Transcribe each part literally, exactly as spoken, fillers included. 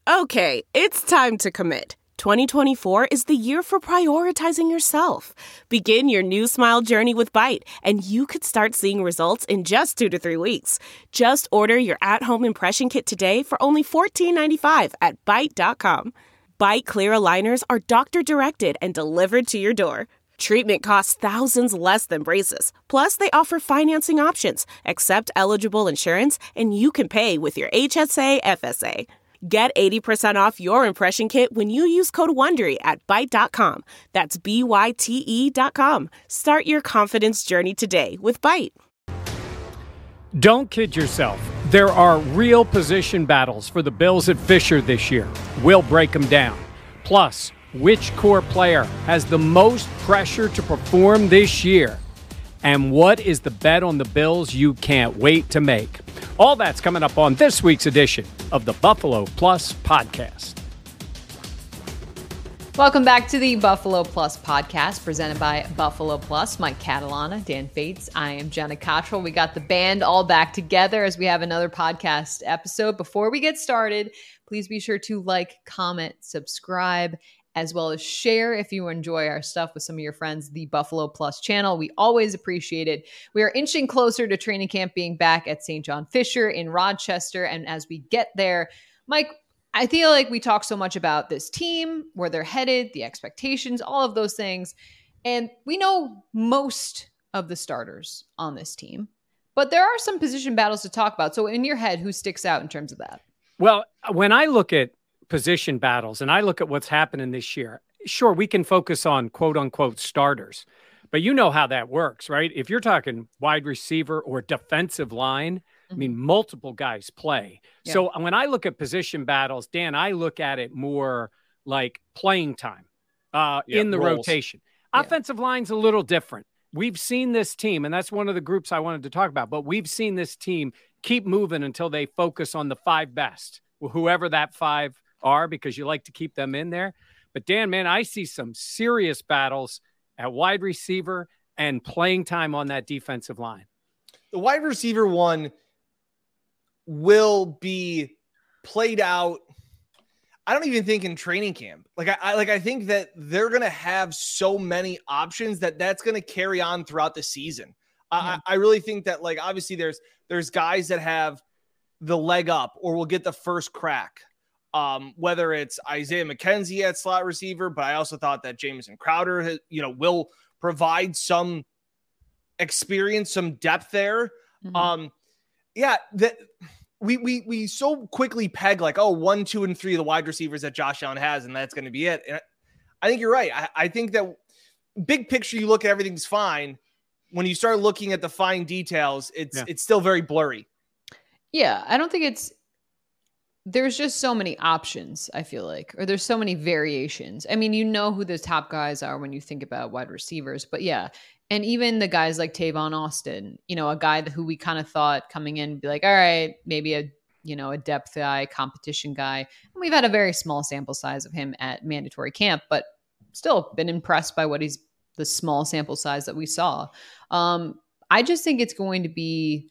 Okay, it's time to commit. twenty twenty-four is the year for prioritizing yourself. Begin your new smile journey with Byte, and you could start seeing results in just two to three weeks. Just order your at-home impression kit today for only fourteen ninety-five at byte dot com. Byte Clear aligners are doctor-directed and delivered to your door. Treatment costs thousands less than braces. Plus, they offer financing options, accept eligible insurance, and you can pay with your H S A F S A. Get eighty percent off your impression kit when you use code WONDERY at byte dot com. That's B Y T E dot com. Start your confidence journey today with Byte. Don't kid yourself. There are real position battles for the Bills at Fisher this year. We'll break them down. Plus, which core player has the most pressure to perform this year? And what is the bet on the Bills you can't wait to make? All that's coming up on this week's edition of the Buffalo Plus Podcast. Welcome back to the Buffalo Plus Podcast, presented by Buffalo Plus. Mike Catalana, Dan Fates. I am Jenna Cottrell. We got the band all back together as we have another podcast episode. Before we get started, please be sure to like, comment, subscribe, as well as share if you enjoy our stuff with some of your friends, the Buffalo Plus channel. We always appreciate it. We are inching closer to training camp being back at Saint John Fisher in Rochester. And as we get there, Mike, I feel like we talk so much about this team, where they're headed, the expectations, all of those things. And we know most of the starters on this team, but there are some position battles to talk about. So in your head, who sticks out in terms of that? Well, when I look at position battles and I look at what's happening this year, sure, we can focus on quote unquote starters, but you know how that works, right? If you're talking wide receiver or defensive line, I mean, multiple guys play. Yeah. So when I look at position battles, Dan, I look at it more like playing time uh, yeah, in the roles. rotation. Yeah. Offensive line's a little different. We've seen this team, and that's one of the groups I wanted to talk about, but we've seen this team keep moving until they focus on the five best, whoever that five are, because you like to keep them in there. But Dan, man, I see some serious battles at wide receiver and playing time on that defensive line. The wide receiver one will be played out. I don't even think in training camp. Like I, I like I think that they're going to have so many options that that's going to carry on throughout the season. Yeah. I, I really think that, like, obviously there's there's guys that have the leg up or will get the first crack. Um, whether it's Isaiah McKenzie at slot receiver, but I also thought that Jamison Crowder, has, you know, will provide some experience, some depth there. Mm-hmm. Um, yeah, that we we we so quickly peg like, oh, one, two, and three of the wide receivers that Josh Allen has, and that's going to be it. And I think you're right. I, I think that big picture, you look at everything's fine. When you start looking at the fine details, it's yeah. it's still very blurry. Yeah, I don't think it's. There's just so many options, I feel like, or there's so many variations. I mean, you know who the top guys are when you think about wide receivers, but yeah. And even the guys like Tavon Austin, you know, a guy who we kind of thought coming in, be like, all right, maybe a, you know, a depth guy, competition guy. And we've had a very small sample size of him at mandatory camp, but still been impressed by what he's, the small sample size that we saw. Um, I just think it's going to be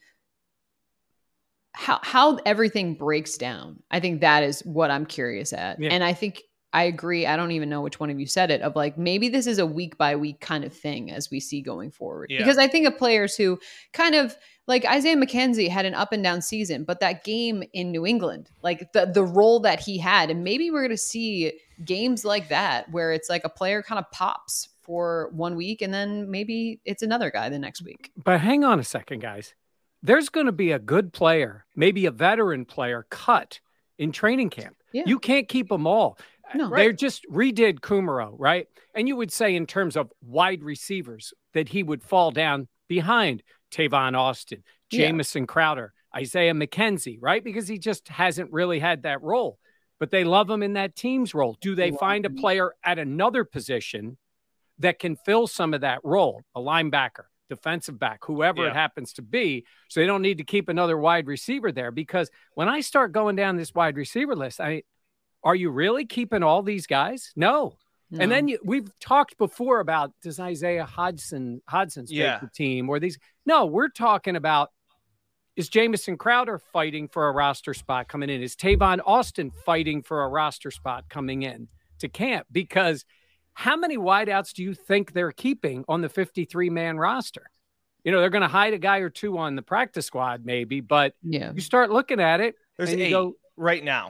how, how everything breaks down. I think that is what I'm curious at. Yeah. And I think I agree. I don't even know which one of you said it, of like, maybe this is a week by week kind of thing as we see going forward. Yeah. Because I think of players who kind of like Isaiah McKenzie had an up and down season, but that game in New England, like the, the role that he had, and maybe we're going to see games like that where it's like a player kind of pops for one week and then maybe it's another guy the next week. But hang on a second, guys. There's going to be a good player, maybe a veteran player cut in training camp. Yeah. You can't keep them all. No, they right. just redid Kumaro, right? And you would say in terms of wide receivers that he would fall down behind Tavon Austin, Jamison yeah. Crowder, Isaiah McKenzie, right? Because he just hasn't really had that role. But they love him in that team's role. Do they find a player at another position that can fill some of that role? A linebacker, defensive back, whoever yeah. it happens to be, so they don't need to keep another wide receiver there. Because when I start going down this wide receiver list, I are you really keeping all these guys? No. no. And then you, we've talked before about, does Isaiah Hodgson Hodgson's yeah. make the team or these? No, we're talking about Is Jamison Crowder fighting for a roster spot coming in? Is Tavon Austin fighting for a roster spot coming in to camp? Because how many wideouts do you think they're keeping on the fifty-three man roster? You know, they're going to hide a guy or two on the practice squad maybe, but yeah. you start looking at it. There's and you eight go, right now.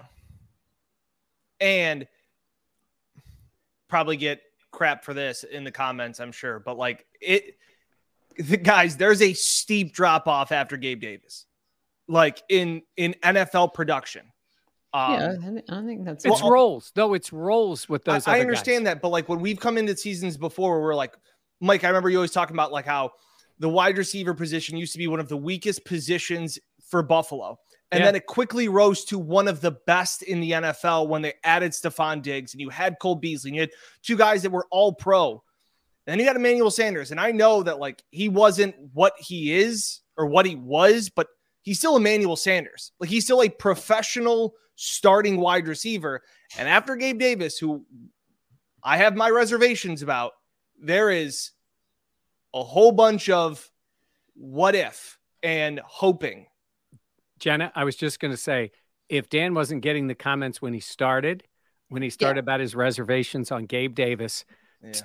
And probably get crap for this in the comments, I'm sure. But like it, the guys, there's a steep drop off after Gabe Davis, like in, in N F L production. Um, yeah, I don't think that's it's well, roles. No, it's roles with those. I, I understand guys. that, but like when we've come into seasons before, where we're like, Mike, I remember you always talking about like how the wide receiver position used to be one of the weakest positions for Buffalo. And yeah. then it quickly rose to one of the best in the N F L when they added Stephon Diggs, and you had Cole Beasley, and you had two guys that were all pro. And then you got Emmanuel Sanders. And I know that like he wasn't what he is or what he was, but he's still Emmanuel Sanders. Like he's still a professional starting wide receiver. And after Gabe Davis, who I have my reservations about, there is a whole bunch of what if and hoping. Jenna, I was just going to say, if Dan wasn't getting the comments when he started, when he started yeah. about his reservations on Gabe Davis. Yeah.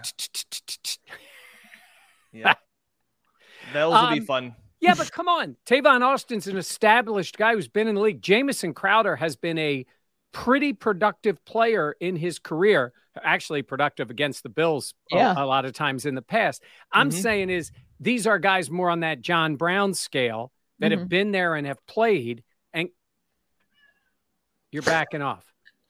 yeah. Those will be fun. Yeah, but come on. Tavon Austin's an established guy who's been in the league. Jamison Crowder has been a pretty productive player in his career, actually productive against the Bills yeah. a, a lot of times in the past. I'm mm-hmm. saying is these are guys more on that John Brown scale that mm-hmm. have been there and have played, and you're backing off.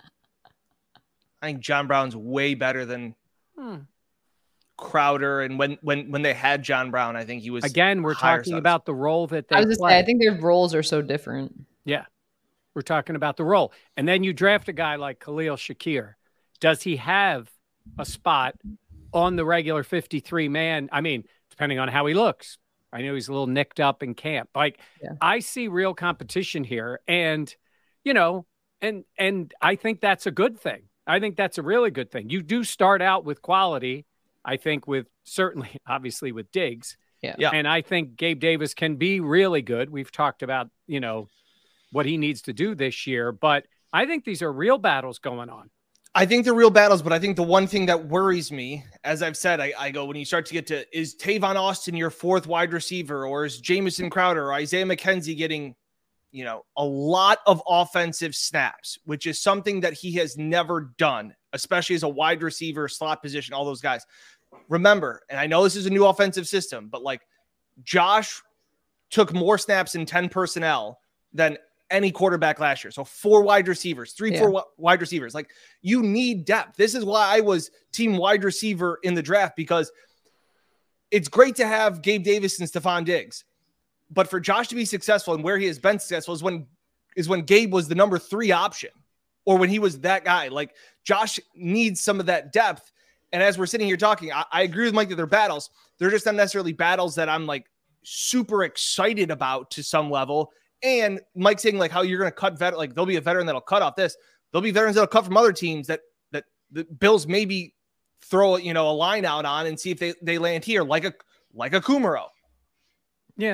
I think John Brown's way better than hmm. Crowder, and when when when they had John Brown, I think he was again. We're talking size. about the role that they. I was play. say, I think their roles are so different. Yeah, we're talking about the role, and then you draft a guy like Khalil Shakir. Does he have a spot on the regular fifty-three man? I mean, depending on how he looks. I know he's a little nicked up in camp. Like yeah. I see real competition here, and you know, and and I think that's a good thing. I think that's a really good thing. You do start out with quality. I think with certainly, obviously with Diggs. Yeah. yeah. And I think Gabe Davis can be really good. We've talked about, you know, what he needs to do this year, but I think these are real battles going on. I think they're real battles, but I think the one thing that worries me, as I've said, I, I go, when you start to get to, is Tavon Austin your fourth wide receiver, or is Jamison Crowder or Isaiah McKenzie getting, you know, a lot of offensive snaps, which is something that he has never done, especially as a wide receiver, slot position, all those guys. Remember, and I know this is a new offensive system, but like Josh took more snaps in ten personnel than any quarterback last year. So four wide receivers, three, yeah. four w- wide receivers. Like you need depth. This is why I was team wide receiver in the draft, because it's great to have Gabe Davis and Stephon Diggs. But for Josh to be successful and where he has been successful is when is when Gabe was the number three option, or when he was that guy. Like Josh needs some of that depth. And as we're sitting here talking, I, I agree with Mike that they're battles. They're just not necessarily battles that I'm like super excited about to some level. And Mike saying like how you're going to cut vet, like there'll be a veteran that'll cut off this. There'll be veterans that'll cut from other teams that that the Bills maybe throw you know a line out on and see if they they land here, like a like a Kumaro. Yeah.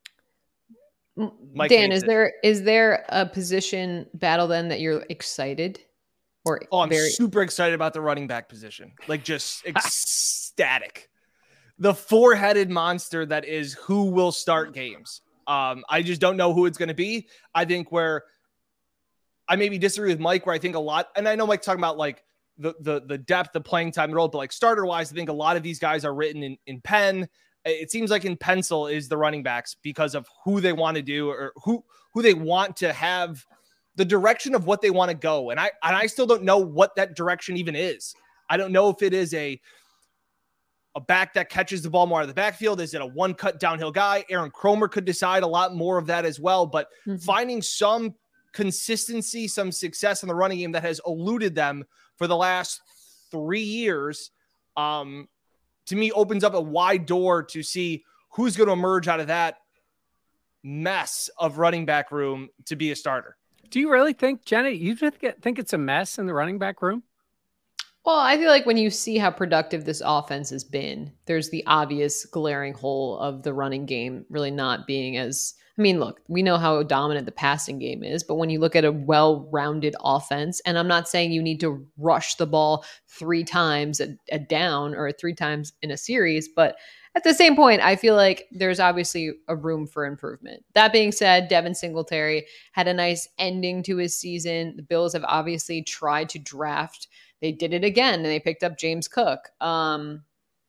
Mike Dan, is it. there is there a position battle then that you're excited? Or oh, I'm very... super excited about the running back position. Like just ecstatic. The four-headed monster that is who will start games. Um, I just don't know who it's going to be. I think where I maybe disagree with Mike, where I think a lot, and I know Mike's talking about like the the the depth, the playing time, the role, but like starter-wise, I think a lot of these guys are written in, in pen. It seems like in pencil is the running backs because of who they want to do or who who they want to have, the direction of what they want to go. And I and I still don't know what that direction even is. I don't know if it is a a back that catches the ball more out of the backfield. Is it a one cut downhill guy? Aaron Cromer could decide a lot more of that as well. But mm-hmm. finding some consistency, some success in the running game that has eluded them for the last three years, um, to me opens up a wide door to see who's going to emerge out of that mess of running back room to be a starter. Do you really think, Jenny, you think it's a mess in the running back room? Well, I feel like when you see how productive this offense has been, there's the obvious glaring hole of the running game really not being as, I mean, look, we know how dominant the passing game is, but when you look at a well-rounded offense, and I'm not saying you need to rush the ball three times a, a down or three times in a series, but at the same point, I feel like there's obviously a room for improvement. That being said, Devin Singletary had a nice ending to his season. The Bills have obviously tried to draft. They did it again, and they picked up James Cook. Um,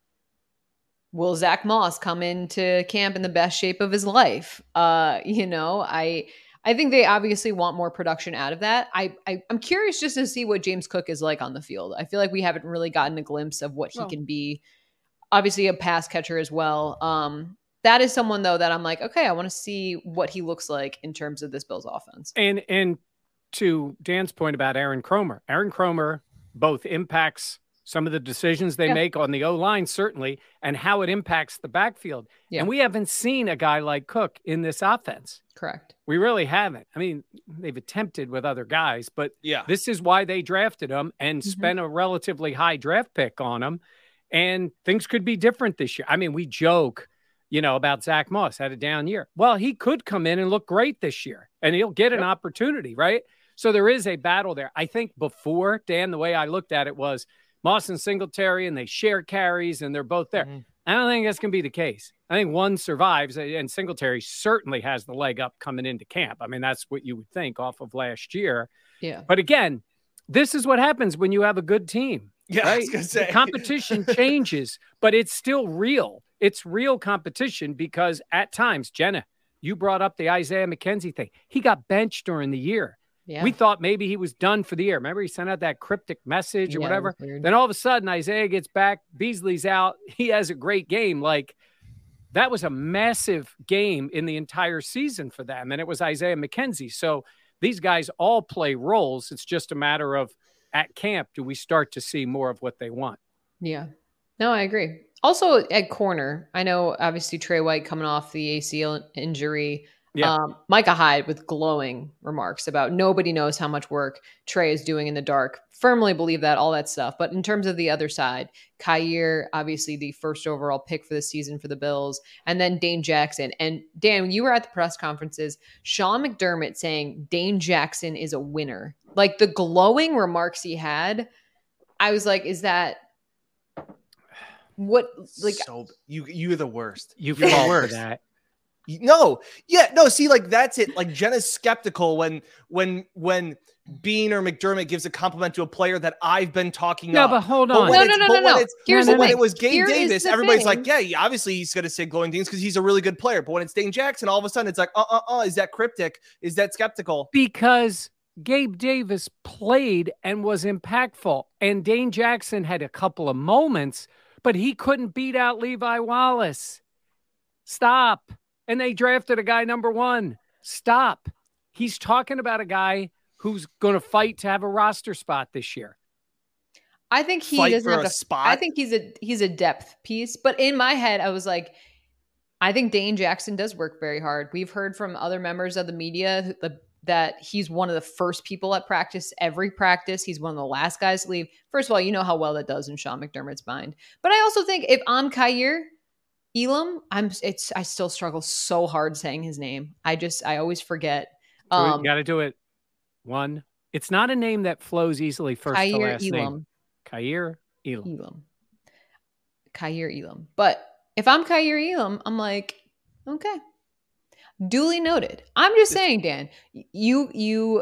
will Zach Moss come into camp in the best shape of his life? Uh, you know, I I think they obviously want more production out of that. I, I I'm curious just to see what James Cook is like on the field. I feel like we haven't really gotten a glimpse of what he well, can be. Obviously, a pass catcher as well. Um, that is someone though that I'm like, okay, I want to see what he looks like in terms of this Bills offense. And and to Dan's point about Aaron Kromer, Aaron Kromer both impacts some of the decisions they yeah. make on the O-line, certainly, and how it impacts the backfield. Yeah. And we haven't seen a guy like Cook in this offense. Correct. We really haven't. I mean, they've attempted with other guys, but yeah. this is why they drafted him and mm-hmm. spent a relatively high draft pick on him. And things could be different this year. I mean, we joke, you know, about Zach Moss had a down year. Well, he could come in and look great this year, and he'll get an yep. opportunity, right? So there is a battle there. I think before, Dan, the way I looked at it was Moss and Singletary, and they share carries, and they're both there. Mm-hmm. I don't think that's going to be the case. I think one survives, and Singletary certainly has the leg up coming into camp. I mean, that's what you would think off of last year. Yeah. But again, this is what happens when you have a good team. Yeah, right? I was gonna say. The competition changes, but it's still real. It's real competition because at times, Jenna, you brought up the Isaiah McKenzie thing. He got benched during the year. Yeah. We thought maybe he was done for the year. Remember, he sent out that cryptic message or yeah, whatever. Then all of a sudden, Isaiah gets back. Beasley's out. He has a great game. Like, that was a massive game in the entire season for them. And it was Isaiah McKenzie. So these guys all play roles. It's just a matter of at camp, do we start to see more of what they want? Yeah. No, I agree. Also at corner, I know obviously Trey White coming off the A C L injury. Yeah. Um, Micah Hyde with glowing remarks about nobody knows how much work Trey is doing in the dark. Firmly believe that, all that stuff. But in terms of the other side, Kaiir, obviously the first overall pick for the season for the Bills, and then Dane Jackson. And Dan, when you were at the press conferences, Sean McDermott saying Dane Jackson is a winner. Like the glowing remarks he had, I was like, is that what? Like, so, you you're the worst. You fall for that. No, yeah, no. See, like that's it. Like Jenna's skeptical when when when Bean or McDermott gives a compliment to a player that I've been talking no, up. No, but hold on. But no, no, no, no, no. Here's the when thing. it was Gabe Here Davis, the everybody's thing. like, yeah, he, obviously he's going to say glowing things because he's a really good player. But when it's Dane Jackson, all of a sudden it's like, uh, uh, uh, is that cryptic? Is that skeptical? Because Gabe Davis played and was impactful, and Dane Jackson had a couple of moments, but he couldn't beat out Levi Wallace. Stop. And they drafted a guy number one. Stop. He's talking about a guy who's going to fight to have a roster spot this year. I think he fight doesn't for have a to, spot. I think he's a he's a depth piece. But in my head, I was like, I think Dane Jackson does work very hard. We've heard from other members of the media that he's one of the first people at practice, every practice. He's one of the last guys to leave. First of all, you know how well that does in Sean McDermott's mind. But I also think if I'm Kaiir Elam, I'm it's I still struggle so hard saying his name. I just I always forget. Um, you got to do it. One. It's not a name that flows easily first Kaiir to last Elam. name. Kaiir Elam. Elam. Kaiir Elam. But if I'm Kaiir Elam, I'm like, okay. Duly noted. I'm just saying, Dan, you you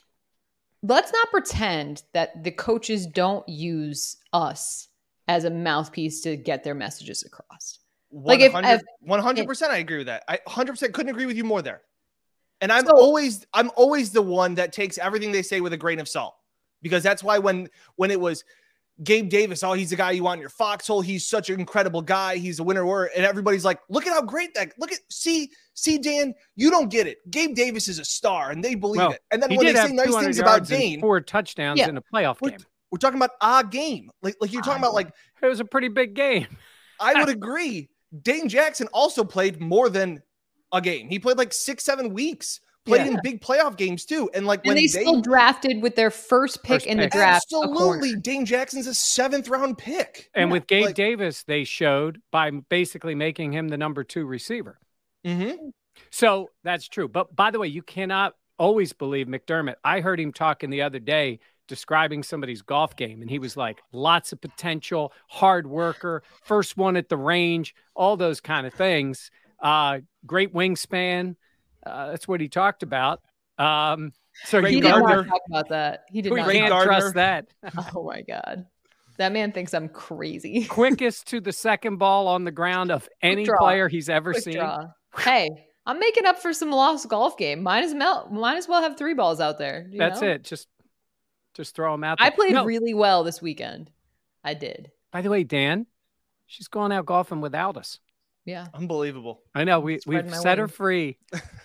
let's not pretend that the coaches don't use us as a mouthpiece to get their messages across. Like if, if one hundred percent I agree with that. I one hundred percent couldn't agree with you more there. And I'm so, always I'm always the one that takes everything they say with a grain of salt, because that's why when when it was Gabe Davis, oh, he's the guy you want in your foxhole. He's such an incredible guy. He's a winner. And everybody's like, look at how great that look at see, see, Dan, you don't get it. Gabe Davis is a star and they believe well, it. And then when they say nice things about Dane, four touchdowns yeah, in a playoff we're, game. We're talking about a game. Like, like you're talking about like it was a pretty big game. I would agree. Dane Jackson also played more than a game. He played like six, seven weeks played yeah. in big playoff games too. And like and when they, they still drafted with their first pick first in the pick. draft. Absolutely. Dane Jackson's a seventh round pick. And Yeah. with Gabe Like- Davis, they showed by basically making him the number two receiver. Mm-hmm. So that's true. But by the way, you cannot always believe McDermott. I heard him talking the other day describing somebody's golf game, and he was like, lots of potential, hard worker, first one at the range, all those kind of things. Uh, great wingspan. Uh, that's what he talked about. Um, so Great He you did Gardner. not talk about that. He did we not. Great can't talk- Gardner. trust that. Oh my god, that man thinks I'm crazy. Quickest to the second ball on the ground of any draw. player he's ever Quick seen. draw. Hey, I'm making up for some lost golf game. Might as well, might as well have three balls out there. you That's know? it. Just, just throw them out there. I played No, really well this weekend. I did. by the way, Dan, she's going out golfing without us. Yeah. Unbelievable. I know we Spread we've my set her wings. free.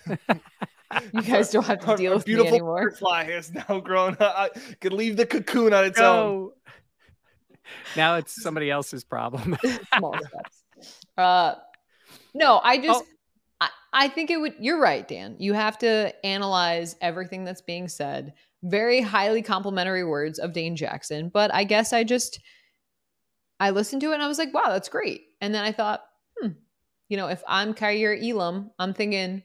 You guys don't have to Our- deal our with me beautiful anymore. butterfly has now grown up. I could leave the cocoon on its own. Go. Now it's somebody else's problem. Small steps. Uh, no, I just, Oh. I, I think it would, you're right, Dan. You have to analyze everything that's being said. Very highly complimentary words of Dane Jackson. But I guess I just, I listened to it and I was like, wow, that's great. And then I thought, hmm, you know, if I'm Kyer Elam, I'm thinking,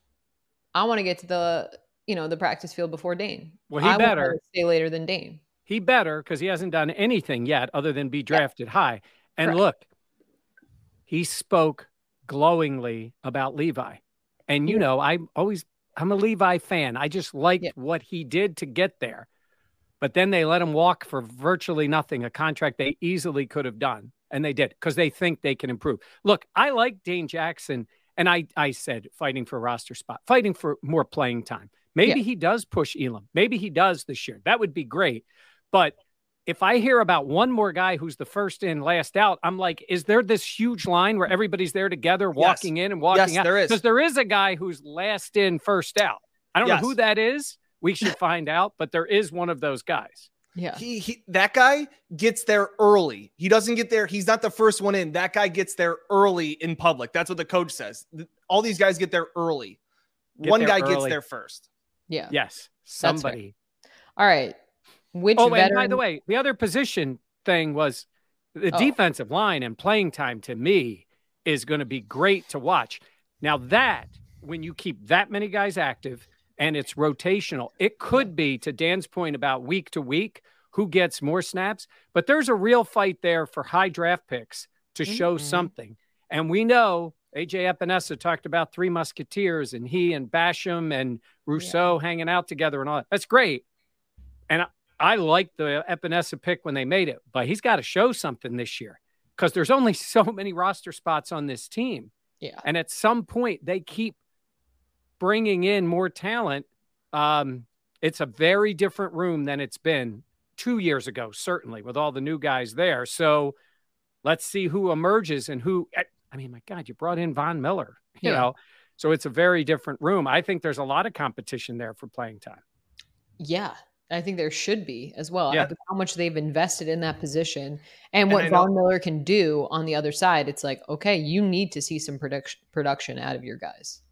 I want to get to the, you know, the practice field before Dane. Well, he I would better. rather stay later than Dane. He better, because he hasn't done anything yet other than be drafted high. And Correct. look, he spoke glowingly about Levi. And, you Yeah. know, I always, I'm a Levi fan. I just liked Yeah. what he did to get there. But then they let him walk for virtually nothing, a contract they easily could have done. And they did, because they think they can improve. Look, I like Dane Jackson. And I, I said, fighting for a roster spot, fighting for more playing time. Maybe Yeah. he does push Elam. Maybe he does this year. That would be great. But if I hear about one more guy who's the first in, last out, I'm like, is there this huge line where everybody's there together, walking in and walking Yes, out? there is. Because there is a guy who's last in, first out. I don't Yes. know who that is. We should find out, but there is one of those guys. Yeah. He, he that guy gets there early. He doesn't get there. He's not the first one in. That guy gets there early in public. That's what the coach says. All these guys get there early. Get one there guy gets early. there first. Yeah. Yes, fair. somebody. All right. Which Oh, veteran? and by the way, the other position thing was the Oh. defensive line and playing time to me is going to be great to watch. Now that, when you keep that many guys active and it's rotational, it could be, to Dan's point about week to week, who gets more snaps, but there's a real fight there for high draft picks to show Mhm. something. And we know A J Epinesa talked about Three Musketeers and he and Basham and Rousseau hanging out together and all that. That's great. And I, I liked the Epinesa pick when they made it, but he's got to show something this year because there's only so many roster spots on this team. Yeah. And at some point they keep bringing in more talent. Um, it's a very different room than it's been two years ago, certainly, with all the new guys there. So let's see who emerges and who, I mean, my God, you brought in Von Miller, you Yeah. know, so it's a very different room. I think there's a lot of competition there for playing time. Yeah. I think there should be as well. Yeah. How much they've invested in that position and And what I know- Von Miller can do on the other side. It's like, okay, you need to see some production production out of your guys.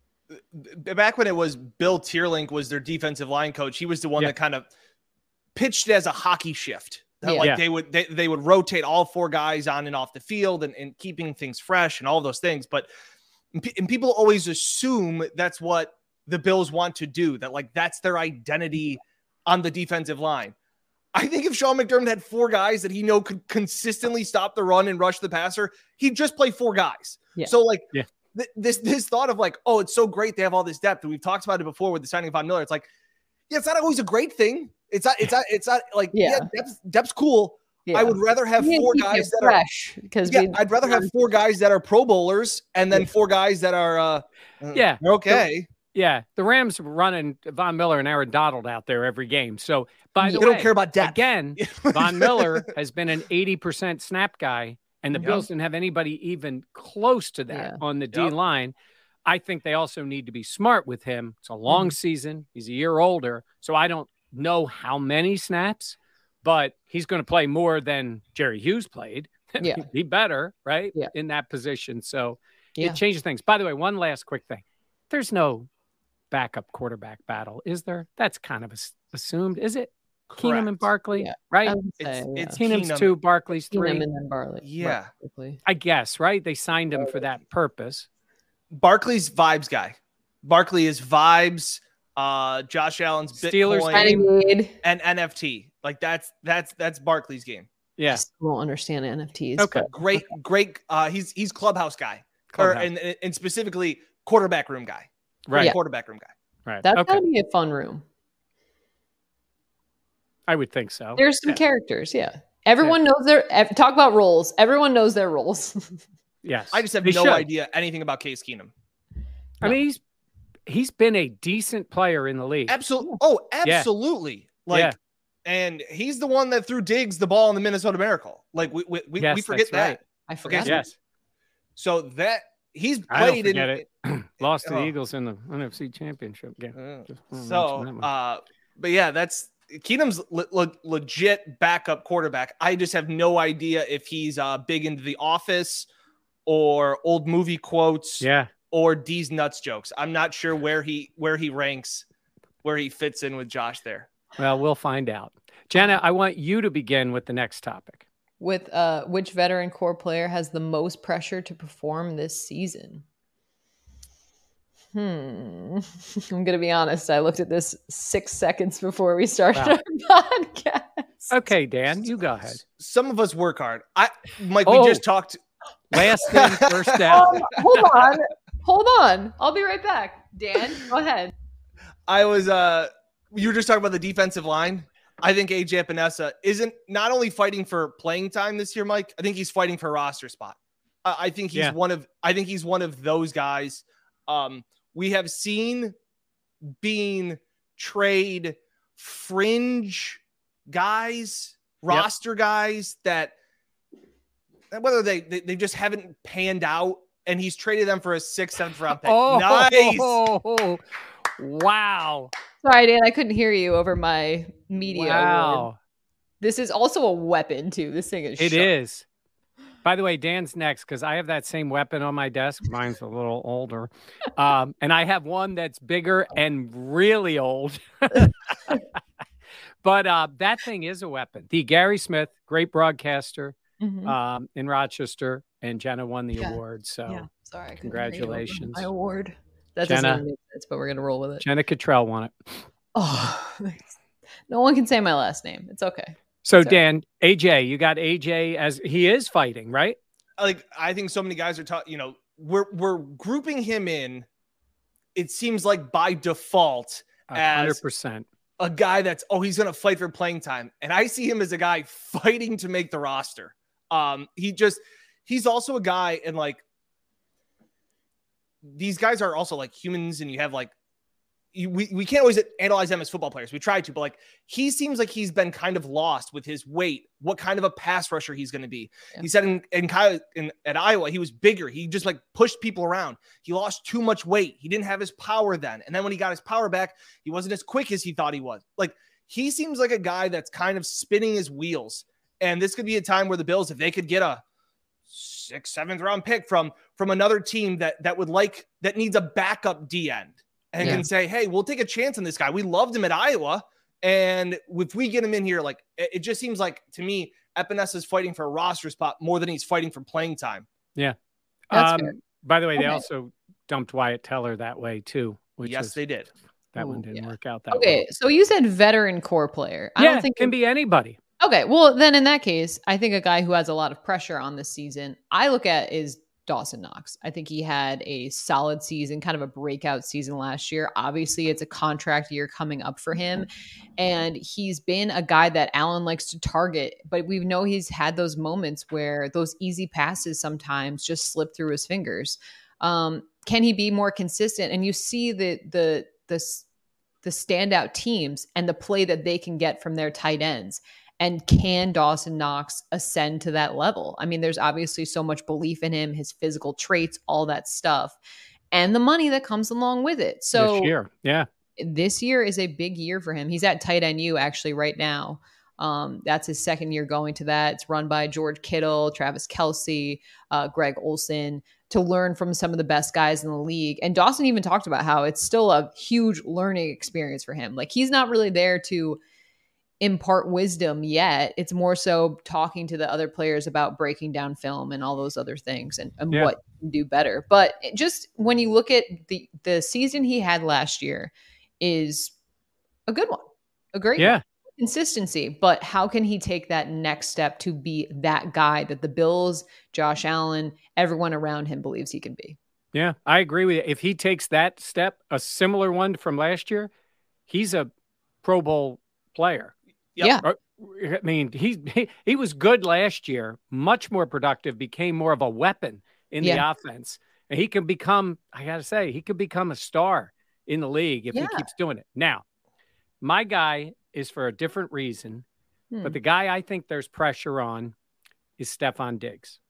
Back when it was Bill Tierlink was their defensive line coach, he was the one Yeah. that kind of pitched it as a hockey shift. That, Yeah. Like Yeah. they would they, they would rotate all four guys on and off the field and, and keeping things fresh and all those things. But and pe- and people always assume that's what the Bills want to do, that like that's their identity on the defensive line. I think if Sean McDermott had four guys that he know could consistently stop the run and rush the passer, he'd just play four guys. Yeah. So like Yeah. th- this this thought of like, oh, it's so great they have all this depth. And we've talked about it before with the signing of Von Miller. It's like, yeah, it's not always a great thing. It's not, it's not, it's not like, yeah, Yeah. depth, depth's cool. Yeah. I would rather have We need to four keep guys it that are, fresh because yeah, I'd rather have four guys that are Pro Bowlers and then four guys that are, uh, Yeah. okay. Yeah. The Rams were running Von Miller and Aaron Donald out there every game. So by the They way, don't care about depth. again, Von Miller has been an eighty percent snap guy, and the Mhm. Bills didn't have anybody even close to that Yeah. on the D Yep. line. I think they also need to be smart with him. It's a long Mhm. season. He's a year older. So I don't know how many snaps, but he's going to play more than Jerry Hughes played. Yeah. He better, right? Yeah. In that position. So Yeah. it changes things. By the way, one last quick thing. There's no backup quarterback battle, is there? That's kind of assumed, is it? Correct. Keenum and Barkley, yeah. right? Say, it's yeah. it's Keenum's Keenum. two, Barkley's three. Keenum and then Barley. Yeah. Barkley. I guess, right? They signed him for that purpose. Barkley's vibes guy. Barkley is vibes. Uh, Josh Allen's Steelers Bitcoin game. and N F T. Like that's that's that's Barkley's game. Yeah, I still don't understand N F Ts. Okay. But Great, great. Uh, he's he's clubhouse guy, Clubhouse. or and and specifically quarterback room guy. Right. Yeah. Quarterback room guy. right. that's okay. gotta be a fun room. I would think so. There's some Yeah. characters, yeah. Everyone knows their ev- talk about roles. Everyone knows their roles. Yes, I just have they no should. idea anything about Case Keenum. I mean, he's he's been a decent player in the league. Absolutely. Oh, absolutely. Like, Yeah. and he's the one that threw Diggs the ball in the Minnesota Miracle. Like we we, we, Yes, we forget that's that. right. I forgot. so- Yes, So that he's I don't played forget in it. Lost to the Oh. Eagles in the N F C Championship game. Uh, Just wanna mention So, that one. uh, but yeah, that's Keenum's le- le- legit backup quarterback. I just have no idea if he's uh, big into The Office or old movie quotes yeah, or D's nuts jokes. I'm not sure where he where he ranks, where he fits in with Josh there. well, we'll find out. Jenna, I want you to begin with the next topic. With uh, which veteran core player has the most pressure to perform this season? Hmm. I'm gonna be honest. I looked at this six seconds before we started Wow. our podcast. Okay, Dan, you go ahead. Some of us work hard. I Mike, Oh. we just talked. Last in, first down. Um, hold on. Hold on. I'll be right back. Dan, go ahead. I was uh you were just talking about the defensive line. I think A J Epinesa isn't not only fighting for playing time this year, Mike. I think he's fighting for a roster spot. Uh, I think he's Yeah. one of I think he's one of those guys. Um, we have seen being trade fringe guys, roster guys that whether they, they they just haven't panned out, and he's traded them for a sixth, seventh round pick. Oh, Nice. Wow. Sorry, Dan. I couldn't hear you over my media. award. Wow. This is also a weapon too. This thing is. It sharp. is. By the way, Dan's next because I have that same weapon on my desk. Mine's a little older. Um, and I have one that's bigger and really old. But uh, that thing is a weapon. The Gary Smith, great broadcaster Mhm. um, in Rochester, and Jenna won the Yeah. award. So Yeah. Sorry. I couldn't hear you over congratulations. My award. That Jenna. doesn't even make sense, but we're gonna roll with it. Jenna Cottrell won it. Oh, no one can say my last name. It's okay. So Sorry. Dan, A J, you got A J as he is fighting, right? Like I think so many guys are talking, you know, we're we're grouping him in, it seems like by default, A hundred as percent. a guy that's oh, he's gonna fight for playing time. And I see him as a guy fighting to make the roster. Um, he just he's also a guy, and like these guys are also like humans, and you have like you, we, we can't always analyze them as football players. We try to, but like he seems like he's been kind of lost with his weight, what kind of a pass rusher he's going to be. Yeah. He said in, in, in at Iowa, he was bigger. He just like pushed people around. He lost too much weight. He didn't have his power then. And then when he got his power back, he wasn't as quick as he thought he was. Like he seems like a guy that's kind of spinning his wheels. And this could be a time where the Bills, if they could get a sixth, seventh round pick from, from another team that, that would like, that needs a backup D end, and Yeah. can say, hey, we'll take a chance on this guy. We loved him at Iowa. And if we get him in here, like, it, it just seems like to me, Epinesa is fighting for a roster spot more than he's fighting for playing time. Yeah. That's Um, fair. by the way, they Okay. also dumped Wyatt Teller that way too. Which Yes, was, they did. that Ooh, one didn't yeah. work out that Okay, way. so you said veteran core player. I Yeah, don't think can be anybody. Okay, well then in that case, I think a guy who has a lot of pressure on this season, I look at is Dawson Knox. I think he had a solid season, kind of a breakout season last year. Obviously, it's a contract year coming up for him. And he's been a guy that Allen likes to target, but we know he's had those moments where those easy passes sometimes just slip through his fingers. Um, can he be more consistent? And you see the the the the standout teams and the play that they can get from their tight ends. And can Dawson Knox ascend to that level? I mean, there's obviously so much belief in him, his physical traits, all that stuff, and the money that comes along with it. So This year. Yeah. this year is a big year for him. He's at tight end U actually right now. Um, that's his second year going to that. It's run by George Kittle, Travis Kelce, uh, Greg Olson. to learn from some of the best guys in the league. And Dawson even talked about how it's still a huge learning experience for him. Like he's not really there to impart wisdom yet. It's more so talking to the other players about breaking down film and all those other things and, and yeah. what you can do better. But just when you look at the, the season he had last year is a good one, a great yeah. one. Consistency, but how can he take that next step to be that guy that the Bills, Josh Allen, everyone around him believes he can be? Yeah, I agree with you. If he takes that step, a similar one from last year, he's a Pro Bowl player. Yep. Yeah. I mean, he, he he was good last year, much more productive, became more of a weapon in yeah. the offense. And he can become, I got to say, he could become a star in the league if yeah. he keeps doing it. Now, my guy is for a different reason, hmm. but the guy I think there's pressure on is Stefon Diggs.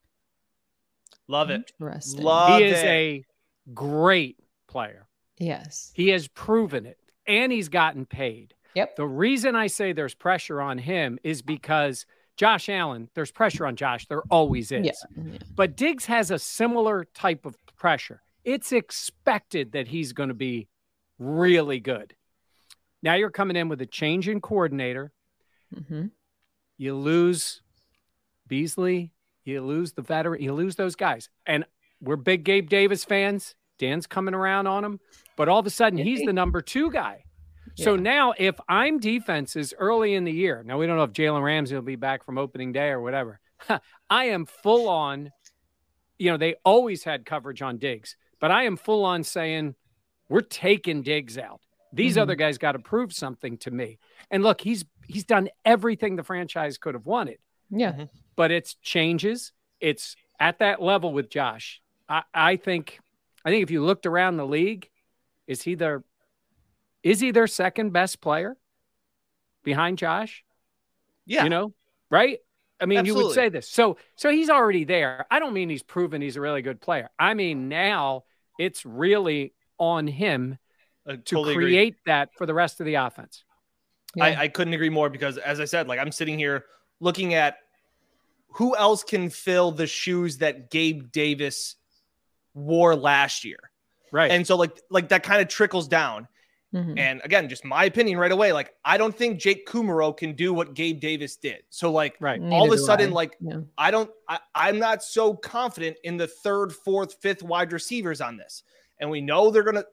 Love it. Love he is it. a great player. Yes. He has proven it, and he's gotten paid. Yep. The reason I say there's pressure on him is because Josh Allen, there's pressure on Josh. There always is. Yeah. Yeah. But Diggs has a similar type of pressure. It's expected that he's going to be really good. Now you're coming in with a change in coordinator. Mm-hmm. You lose Beasley. You lose the veteran. You lose those guys. And we're big Gabe Davis fans. Dan's coming around on him. But all of a sudden, he's the number two guy. Yeah. So now if I'm defenses early in the year, now we don't know if Jalen Ramsey will be back from opening day or whatever. I am full on, you know, they always had coverage on Diggs. But I am full on saying we're taking Diggs out. These mm-hmm. other guys got to prove something to me. And look, he's he's done everything the franchise could have wanted. Yeah. Mm-hmm. But it's changes. It's at that level with Josh. I, I think I think if you looked around the league, is he their is he their second best player behind Josh? Yeah. You know, right? I mean, Absolutely. You would say this. So so he's already there. I don't mean he's proven he's a really good player. I mean, now it's really on him I to totally create agree. that for the rest of the offense. Yeah. I, I couldn't agree more because, as I said, like I'm sitting here looking at who else can fill the shoes that Gabe Davis wore last year. Right. And so like, like that kind of trickles down. Mm-hmm. And again, just my opinion right away. Like, I don't think Jake Kumerow can do what Gabe Davis did. So like right. all Neither of a sudden, I. like yeah. I don't, I, I'm not so confident in the third, fourth, fifth wide receivers on this. And we know they're going to,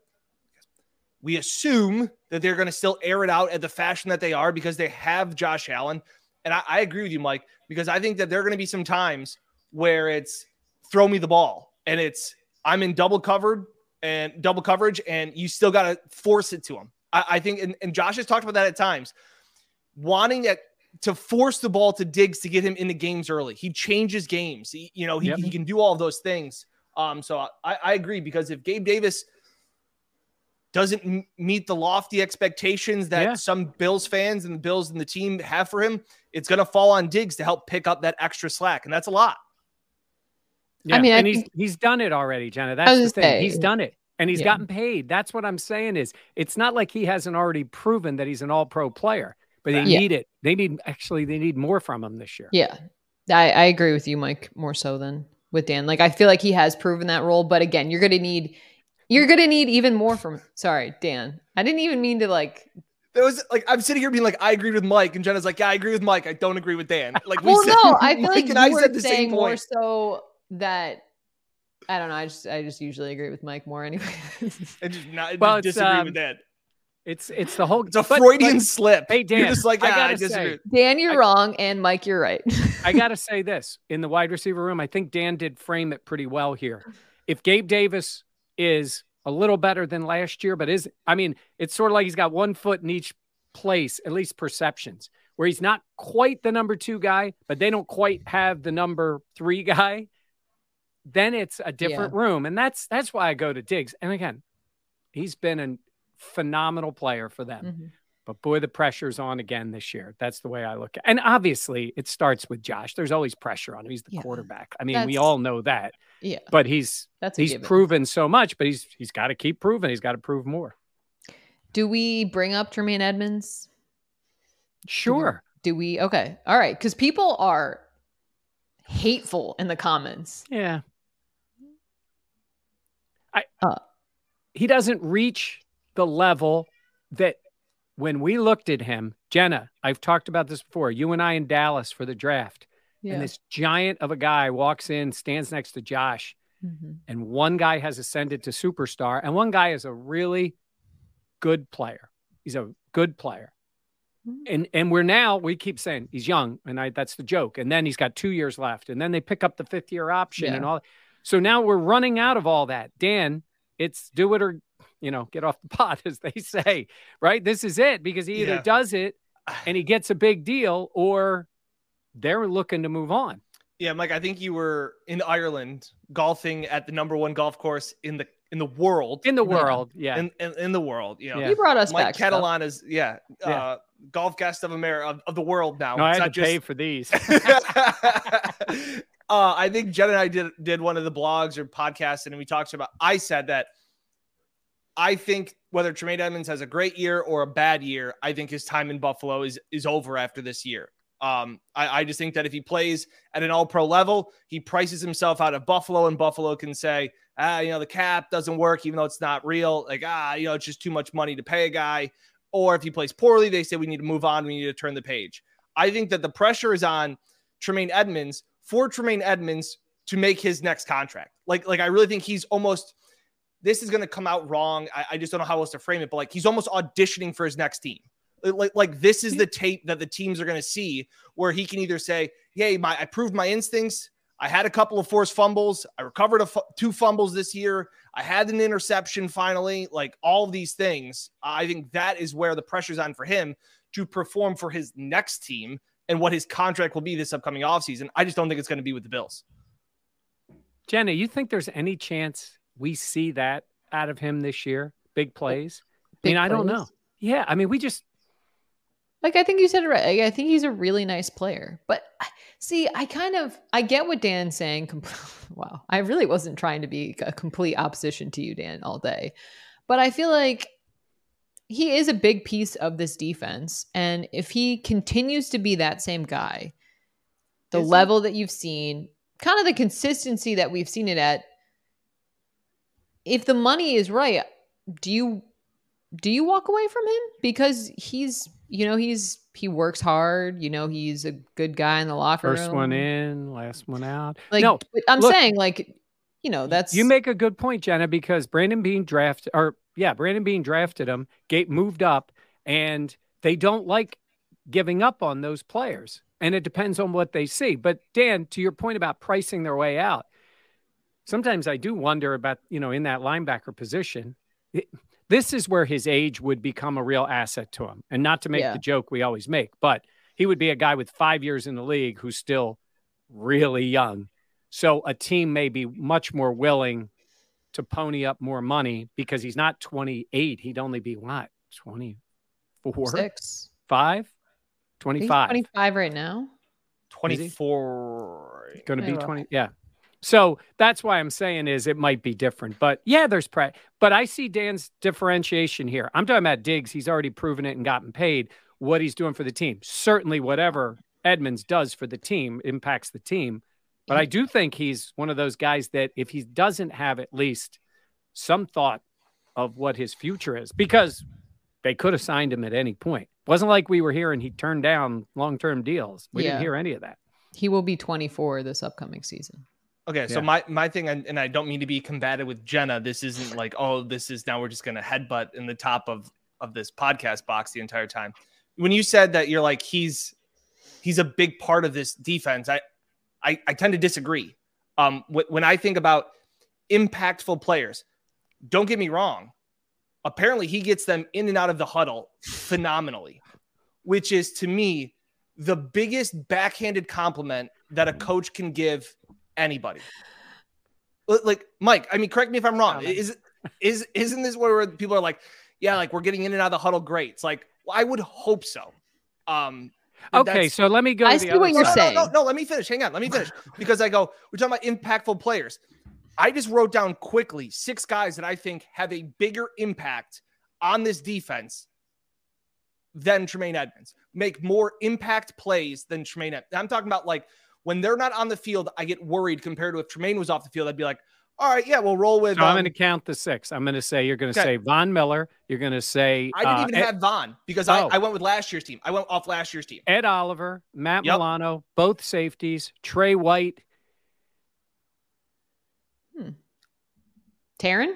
we assume that they're going to still air it out at the fashion that they are because they have Josh Allen. And I, I agree with you, Mike, because I think that there are going to be some times where it's throw me the ball and it's I'm in double covered and double coverage and you still got to force it to him. I, I think, and, and Josh has talked about that at times, wanting that to force the ball to Diggs to get him into games early. He changes games. He, you know, he, yep. he can do all of those things. Um, so I, I agree because if Gabe Davis doesn't m- meet the lofty expectations that yeah. some Bills fans and the Bills and the team have for him, it's going to fall on Diggs to help pick up that extra slack. And that's a lot. Yeah. I mean, and I he's, think, he's done it already, Jenna. That's the thing. Say, he's done it and he's yeah. gotten paid. That's what I'm saying is it's not like he hasn't already proven that he's an all pro player, but they yeah. need it. They need, actually, they need more from him this year. Yeah. I, I agree with you, Mike, more so than with Dan. Like, I feel like he has proven that role, but again, you're going to need, you're going to need even more from, sorry, Dan. I didn't even mean to like, there was like, I'm sitting here being like, I agree with Mike. And Jenna's like, yeah, I agree with Mike. I don't agree with Dan. Like, we well, said, no, I feel Mike like and I you said were the saying same more point. so that, I don't know. I just, I just usually agree with Mike more anyway. I just not well, just disagree um, with Dan. It's, it's the whole, it's a but, Freudian but, slip. Hey, Dan, you're just like, ah, I gotta I disagree. say, Dan, you're I, wrong. And Mike, you're right. I got to say this in the wide receiver room. I think Dan did frame it pretty well here. If Gabe Davis is a little better than last year, but is, I mean, it's sort of like he's got one foot in each place, at least perceptions, where he's not quite the number two guy, but they don't quite have the number three guy. Then it's a different yeah. room. And that's, that's why I go to Diggs. And again, he's been a phenomenal player for them, mm-hmm. but boy, the pressure's on again this year. That's the way I look at it. And obviously it starts with Josh. There's always pressure on him. He's the yeah. quarterback. I mean, that's, we all know that, yeah, but he's, that's he's proven so much, but he's, he's got to keep proving. He's got to prove more. Do we bring up Tremaine Edmonds? Sure. Do we? Do we okay. All right. Cause people are hateful in the comments. Yeah. I, uh, he doesn't reach the level that when we looked at him, Jenna, I've talked about this before, you and I in Dallas for the draft, yeah. and this giant of a guy walks in, stands next to Josh, mm-hmm. and one guy has ascended to superstar, and one guy is a really good player. He's a good player. Mm-hmm. And and we're now, we keep saying he's young, and I that's the joke. And then he's got two years left, and then they pick up the fifth year option yeah. and all. So now we're running out of all that. Dan, it's do it or, you know, get off the pot, as they say, right? This is it, because he either yeah. does it and he gets a big deal, or they're looking to move on. Yeah, Mike, I think you were in Ireland golfing at the number one golf course in the in the world. In the world, yeah. In in, in the world, you know. Yeah. You brought us Mike back. Mike Catalan is, yeah, yeah. Uh, golf guest of America, of, of the world now. No, I had to just... pay for these. uh, I think Jen and I did did one of the blogs or podcasts, and we talked about, I said that I think whether Tremaine Edmonds has a great year or a bad year, I think his time in Buffalo is is over after this year. Um, I, I just think that if he plays at an all-pro level, he prices himself out of Buffalo, and Buffalo can say, ah, you know, the cap doesn't work, even though it's not real. Like, ah, you know, it's just too much money to pay a guy. Or if he plays poorly, they say we need to move on. We need to turn the page. I think that the pressure is on Tremaine Edmonds for Tremaine Edmonds to make his next contract. Like, like I really think he's almost, this is going to come out wrong. I, I just don't know how else to frame it, but like he's almost auditioning for his next team. Like, like this is the tape that the teams are going to see, where he can either say, hey, my, I proved my instincts. I had a couple of forced fumbles. I recovered a f- two fumbles this year. I had an interception finally. Like all of these things, I think that is where the pressure's on for him to perform for his next team and what his contract will be this upcoming offseason. I just don't think it's going to be with the Bills. Jenna, you think there's any chance we see that out of him this year? Big plays? Big I mean, plays? I don't know. Yeah, I mean, we just... Like, I think you said it right. I think he's a really nice player. But see, I kind of, I get what Dan's saying. Wow. I really wasn't trying to be a complete opposition to you, Dan, all day. But I feel like he is a big piece of this defense. And if he continues to be that same guy, the is level he? that you've seen, kind of the consistency that we've seen it at, if the money is right, do you do you walk away from him? Because he's... You know, he's he works hard. You know, he's a good guy in the locker First room. First one in, last one out. Like, no, I'm look, saying, like, you know, that's... You make a good point, Jenna, because Brandon Beane drafted, or yeah, Brandon Beane drafted him, Gate moved up, and they don't like giving up on those players. And it depends on what they see. But Dan, to your point about pricing their way out, sometimes I do wonder about, you know, in that linebacker position, it, this is where his age would become a real asset to him. And not to make yeah. the joke we always make, but he would be a guy with five years in the league who's still really young. So a team may be much more willing to pony up more money because he's not twenty-eight. He'd only be what? twenty-four? Six. Five? twenty-five. twenty-five right now? twenty-four. Going to be twenty. Yeah. So that's why I'm saying is it might be different, but yeah, there's pre, but I see Dan's differentiation here. I'm talking about Diggs. He's already proven it and gotten paid. What he's doing for the team, certainly whatever Edmonds does for the team impacts the team. But I do think he's one of those guys that if he doesn't have at least some thought of what his future is, because they could have signed him at any point. It wasn't like we were hearing he turned down long-term deals. We yeah. didn't hear any of that. He will be twenty-four this upcoming season. Okay, so yeah. my, my thing, and I don't mean to be combative with Jenna, this isn't like, oh, this is now we're just going to headbutt in the top of, of this podcast box the entire time. When you said that you're like, he's he's a big part of this defense, I I, I tend to disagree. Um, wh- when I think about impactful players, don't get me wrong, apparently he gets them in and out of the huddle phenomenally, which is, to me, the biggest backhanded compliment that a coach can give anybody. Like, Mike, I mean, correct me if I'm wrong. Is is isn't this where people are like, yeah, like we're getting in and out of the huddle great? It's like, well, I would hope so. Um, okay, so let me go. I see what you're no, saying. No, no, no, let me finish. Hang on, let me finish. Because I go, we're talking about impactful players. I just wrote down quickly six guys that I think have a bigger impact on this defense than Tremaine Edmonds. Make more impact plays than Tremaine Edmonds. I'm talking about like, when they're not on the field, I get worried compared to if Tremaine was off the field. I'd be like, All right, yeah, we'll roll with. So um, I'm going to count the six. I'm going to say you're going to okay. say Von Miller. You're going to say I didn't uh, even Ed, have Von because oh. I, I went with last year's team. I went off last year's team. Ed Oliver, Matt yep. Milano, both safeties. Trey White. Hmm. Taron?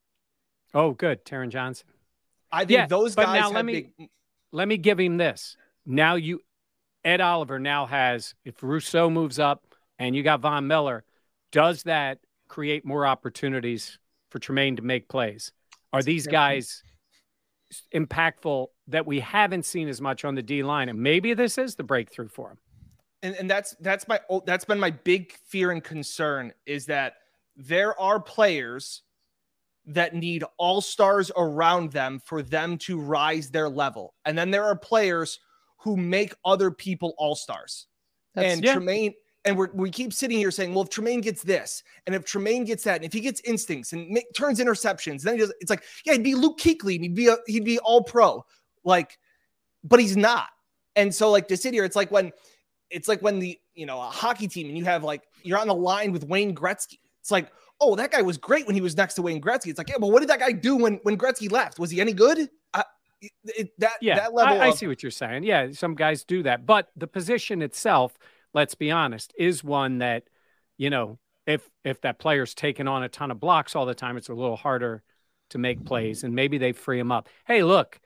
Oh, good. Taron Johnson. I think yeah, those but guys now let me, big... let me give him this. Now you, Ed Oliver now has, if Rousseau moves up and you got Von Miller, does that create more opportunities for Tremaine to make plays? Are these guys impactful that we haven't seen as much on the D line? And maybe this is the breakthrough for him. And, and that's, that's my, that's been my big fear and concern is that there are players that need all-stars around them for them to rise their level. And then there are players who make other people all-stars. That's, and yeah. Tremaine, and we're, we keep sitting here saying, well, if Tremaine gets this, and if Tremaine gets that, and if he gets instincts and make, turns interceptions, then he does, it's like, yeah, he'd be Luke Kuechly, and he'd be, a, he'd be all pro. Like, but he's not. And so like to sit here, it's like when, it's like when the, you know, a hockey team and you have like, you're on the line with Wayne Gretzky. It's like, oh, that guy was great when he was next to Wayne Gretzky. It's like, yeah, but what did that guy do when, when Gretzky left? Was he any good? Uh, it, that, yeah, that level I, of- I see what you're saying. Yeah, some guys do that. But the position itself, let's be honest, is one that, you know, if if that player's taking on a ton of blocks all the time, it's a little harder to make plays, and maybe they free him up. Hey, look,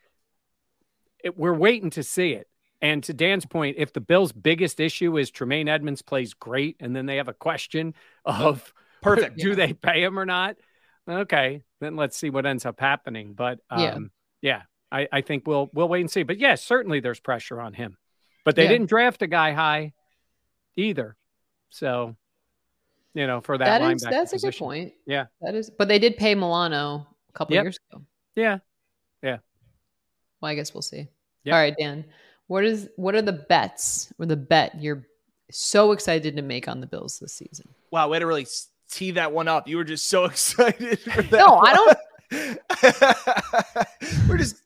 it, we're waiting to see it. And to Dan's point, if the Bills' biggest issue is Tremaine Edmunds plays great, and then they have a question of perfect, do they pay him or not? Okay, then let's see what ends up happening. But um, yeah, yeah I, I think we'll we'll wait and see. But yes, yeah, certainly there's pressure on him. But they yeah. didn't draft a guy high either, so you know for that, that linebacker is, that's position. A good point. Yeah, that is. But they did pay Milano a couple yep. years ago. Yeah, yeah. Well, I guess we'll see. Yep. All right, Dan. What is what are the bets or the bet you're so excited to make on the Bills this season? Wow, way to really tee that one up. You were just so excited for that. No, one. I don't. We're just.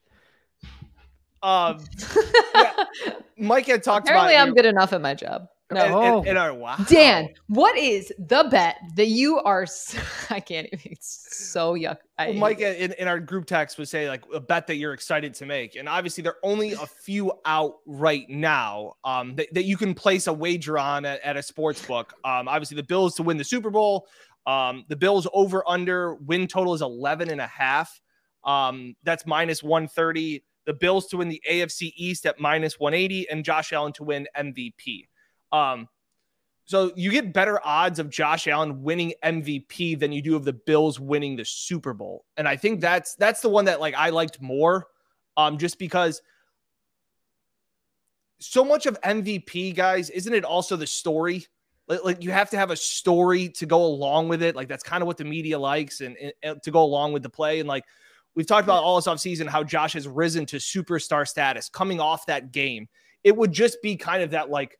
Um, yeah. Mike had talked Apparently about. I'm good enough at my job. No, and, and, and our, wow. Dan, what is the bet that you are? So, I can't even. It's so yuck. I well, Mike in, in our group text would say like a bet that you're excited to make, and obviously there are only a few out right now um, that, that you can place a wager on at, at a sports book. Um, obviously the Bills to win the Super Bowl. Um, the Bills over under win total is eleven and a half. Um, that's minus one thirty. The Bills to win the A F C East at minus one eighty, and Josh Allen to win M V P. Um, so you get better odds of Josh Allen winning M V P than you do of the Bills winning the Super Bowl. And I think that's, that's the one that like I liked more, um, just because so much of M V P, guys, isn't it also the story? Like, like you have to have a story to go along with it. Like that's kind of what the media likes and, and to go along with the play. And like, we've talked about all this offseason, how Josh has risen to superstar status coming off that game. It would just be kind of that like,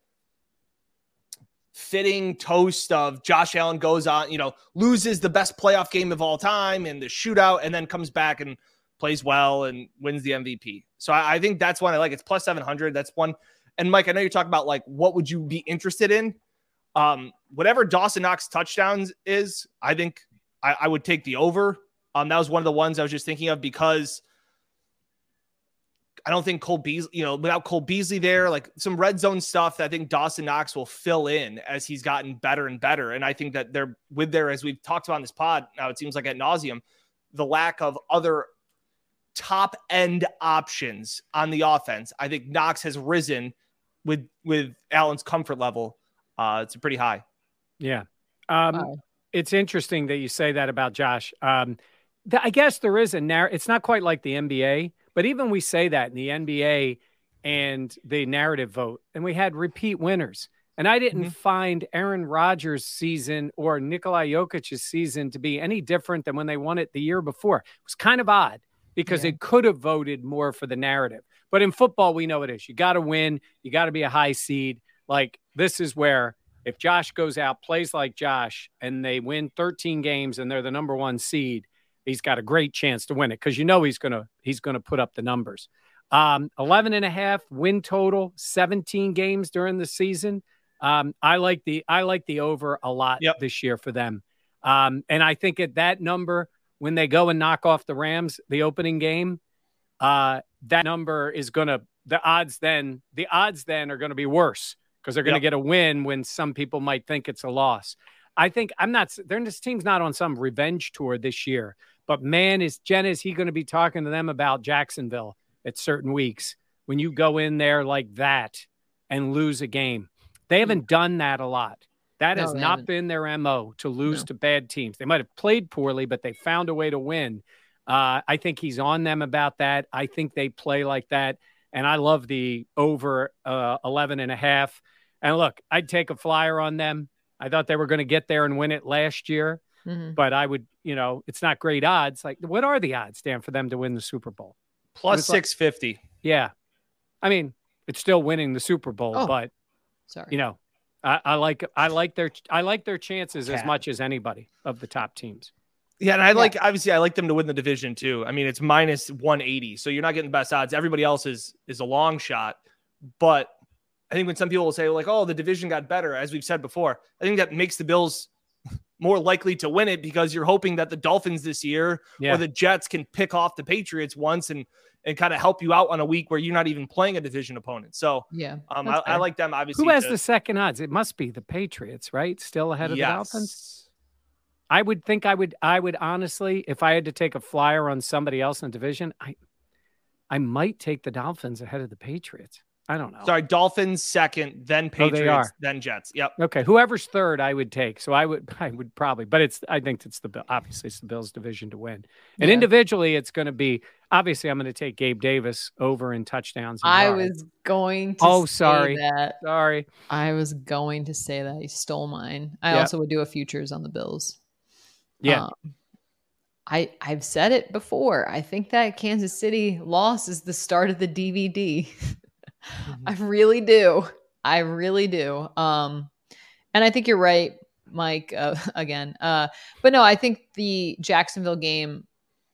fitting toast of Josh Allen goes on, you know, loses the best playoff game of all time in the shootout and then comes back and plays well and wins the M V P. So I, I think that's one I like. It's plus seven hundred. That's one. And Mike, I know you're talking about like, what would you be interested in? Um, whatever Dawson Knox touchdowns is, I think I, I would take the over. Um, that was one of the ones I was just thinking of because I don't think Cole Beasley, you know, without Cole Beasley there, like some red zone stuff that I think Dawson Knox will fill in as he's gotten better and better. And I think that they're with there, as we've talked about in this pod, now it seems like ad nauseum, the lack of other top end options on the offense. I think Knox has risen with, with Allen's comfort level. Uh, it's pretty high. Yeah. Um, wow. It's interesting that you say that about Josh. Um, th- I guess there is a narrative. It's not quite like the N B A. But even we say that in the N B A and the narrative vote, and we had repeat winners. And I didn't mm-hmm. find Aaron Rodgers' season or Nikola Jokic's season to be any different than when they won it the year before. It was kind of odd because yeah. it could have voted more for the narrative. But in football, we know it is. You got to win. You got to be a high seed. Like this is where if Josh goes out, plays like Josh, and they win thirteen games and they're the number one seed, he's got a great chance to win it because you know he's gonna he's gonna put up the numbers. Um, eleven and a half win total, seventeen games during the season. Um, I like the I like the over a lot yep. this year for them. Um, and I think at that number, when they go and knock off the Rams, the opening game, uh, that number is going to, the odds then, the odds then are going to be worse because they're going to yep. get a win when some people might think it's a loss. I think I'm not, this team's not on some revenge tour this year, but man, is Jen, is he going to be talking to them about Jacksonville at certain weeks when you go in there like that and lose a game? They haven't done that a lot. That no, has not haven't. been their M O to lose no. to bad teams. They might have played poorly, but they found a way to win. Uh, I think he's on them about that. I think they play like that. And I love the over uh, eleven and a half. And look, I'd take a flyer on them. I thought they were going to get there and win it last year, mm-hmm. but I would, you know, it's not great odds. Like, what are the odds, Dan, for them to win the Super Bowl? Plus six fifty. Like, yeah. I mean, it's still winning the Super Bowl, oh, but sorry. you know, I, I like, I like their, I like their chances Cat. as much as anybody of the top teams. Yeah. And I yeah. like, obviously I like them to win the division too. I mean, it's minus one eighty. So you're not getting the best odds. Everybody else is, is a long shot, but I think when some people will say like, oh, the division got better, as we've said before, I think that makes the Bills more likely to win it because you're hoping that the Dolphins this year yeah. or the Jets can pick off the Patriots once and, and kind of help you out on a week where you're not even playing a division opponent. So yeah, um, I, I like them obviously. Who has to, the second odds? It must be the Patriots, right? Still ahead of yes. the Dolphins. I would think I would, I would honestly, if I had to take a flyer on somebody else in the division, I, I might take the Dolphins ahead of the Patriots. I don't know. Sorry, Dolphins second, then Patriots, oh, then Jets. Yep. Okay, whoever's third, I would take. So I would, I would probably, but it's, I think it's the obviously it's the Bills' division to win, and yeah. individually, it's going to be obviously I'm going to take Gabe Davis over in touchdowns. I yards. was going to. Oh, say sorry, that. sorry. I was going to say that he stole mine. I yep. also would do a futures on the Bills. Yeah. Um, I I've said it before. I think that Kansas City loss is the start of the D V D. Mm-hmm. I really do. I really do. Um, and I think you're right, Mike, uh, again. Uh, but no, I think the Jacksonville game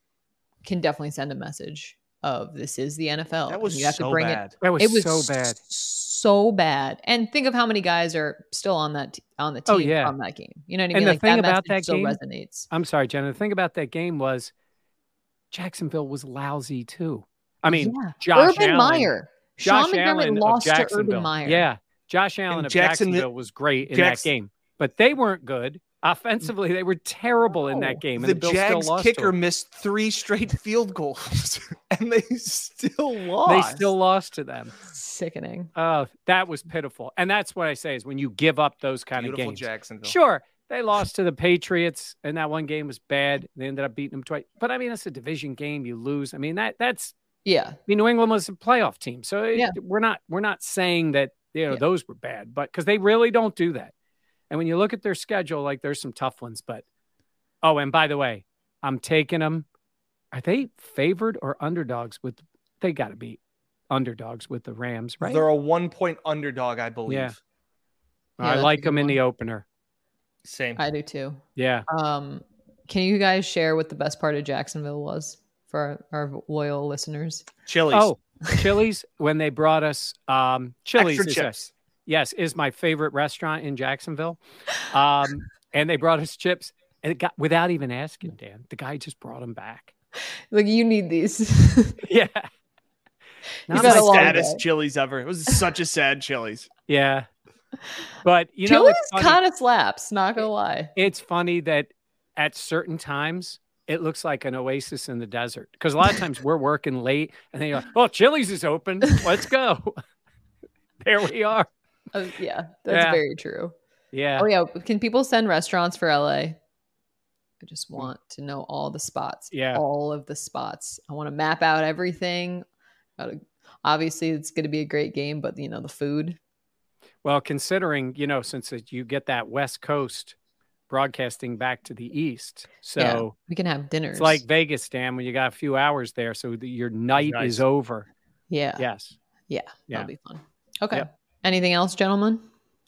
can definitely send a message of this is the N F L. That was you have so to bring bad. It. That was, it was so bad. So bad. And think of how many guys are still on that t- on the team oh, yeah. from that game. You know what I mean? And the like thing that about that still game resonates. I'm sorry, Jenna. The thing about that game was Jacksonville was lousy too. I mean, yeah. Josh Urban Allen, Meyer. Josh Sean McDermott Allen lost of to Jacksonville. Urban Meyer. Yeah. Josh Allen and of Jacksonville, Jacksonville was great in Jackson, that game, but they weren't good. Offensively, they were terrible in that game. And the, the Bills Jags still lost kicker missed three straight field goals, and they still lost. They still lost to them. Sickening. Oh, that was pitiful. And that's what I say is when you give up those kind Beautiful of games. Jacksonville. Sure, they lost to the Patriots, and that one game was bad. They ended up beating them twice. But, I mean, it's a division game. You lose. I mean, that that's – Yeah. I mean, New England was a playoff team. So it, yeah. we're not we're not saying that, you know, yeah. those were bad, but because they really don't do that. And when you look at their schedule, like there's some tough ones. But, oh, and by the way, I'm taking them. Are they favored or underdogs with – they got to be underdogs with the Rams, right? They're a one-point underdog, I believe. Yeah. yeah I like them in the opener. Same. I do too. Yeah. Um, can you guys share what the best part of Jacksonville was for our, our loyal listeners? Chili's. Oh, Chili's when they brought us um, Chili's. Extra is chips. A, yes, is my favorite restaurant in Jacksonville. Um, and they brought us chips, and it got without even asking, Dan. The guy just brought them back. Like, you need these. yeah. Not the saddest Chili's ever. It was such a sad Chili's. Yeah. But, you Chili's know, kind of slaps, not gonna lie. It's funny that at certain times it looks like an oasis in the desert because a lot of times we're working late and then you're like, oh, Chili's is open. Let's go. There we are. Uh, yeah, that's yeah. very true. Yeah. Oh, yeah. Can people send restaurants for L A? I just want to know all the spots. Yeah. All of the spots. I want to map out everything. Obviously, it's going to be a great game, but, you know, the food. Well, considering, you know, since it, you get that West Coast broadcasting back to the East. So yeah, we can have dinners. It's like Vegas, Dan, when you got a few hours there. So the, your night nice. is over. Yeah. Yes. Yeah. yeah. That'll be fun. Okay. Yep. Anything else, gentlemen?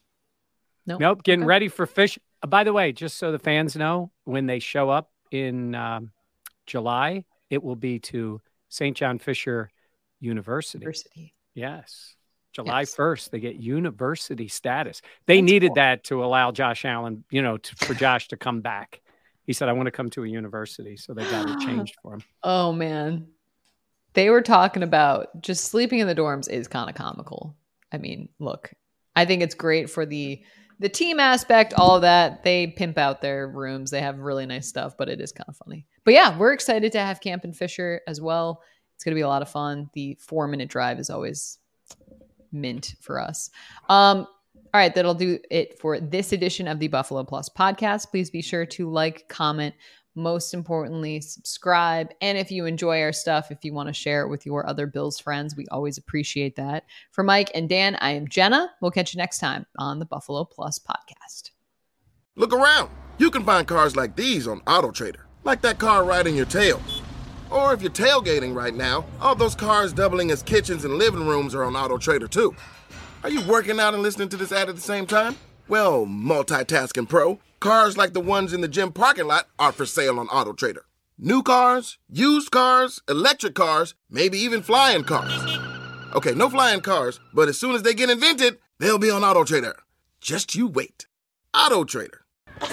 Nope. Nope. Getting okay. ready for fish. Uh, by the way, just so the fans know, when they show up in um, July, it will be to Saint John Fisher University. University. Yes. July yes. first, they get university status. They That's needed cool. that to allow Josh Allen, you know, to, for Josh to come back. He said, I want to come to a university. So they got it changed for him. Oh, man. They were talking about just sleeping in the dorms is kind of comical. I mean, look, I think it's great for the the team aspect, all of that. They pimp out their rooms. They have really nice stuff, but it is kind of funny. But yeah, we're excited to have camp in Fisher as well. It's going to be a lot of fun. The four minute drive is always mint for us. Um, All right, that'll do it for this edition of the Buffalo Plus podcast. Please be sure to like, comment, most importantly, subscribe. And if you enjoy our stuff, if you want to share it with your other Bills friends, we always appreciate that. For Mike and Dan, I am Jenna. We'll catch you next time on the Buffalo Plus podcast. Look around. You can find cars like these on AutoTrader, like that car riding your tail. Or if you're tailgating right now, all those cars doubling as kitchens and living rooms are on AutoTrader too. Are you working out and listening to this ad at the same time? Well, multitasking pro, cars like the ones in the gym parking lot are for sale on AutoTrader. New cars, used cars, electric cars, maybe even flying cars. Okay, no flying cars, but as soon as they get invented, they'll be on AutoTrader. Just you wait. AutoTrader.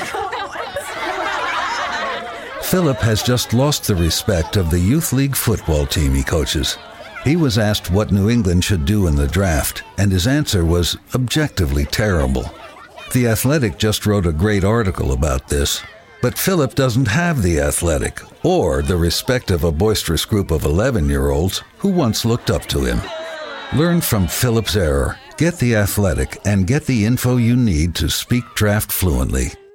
Philip has just lost the respect of the youth league football team he coaches. He was asked what New England should do in the draft, and his answer was objectively terrible. The Athletic just wrote a great article about this, but Philip doesn't have The Athletic or the respect of a boisterous group of eleven-year-olds who once looked up to him. Learn from Philip's error, get The Athletic, and get the info you need to speak draft fluently.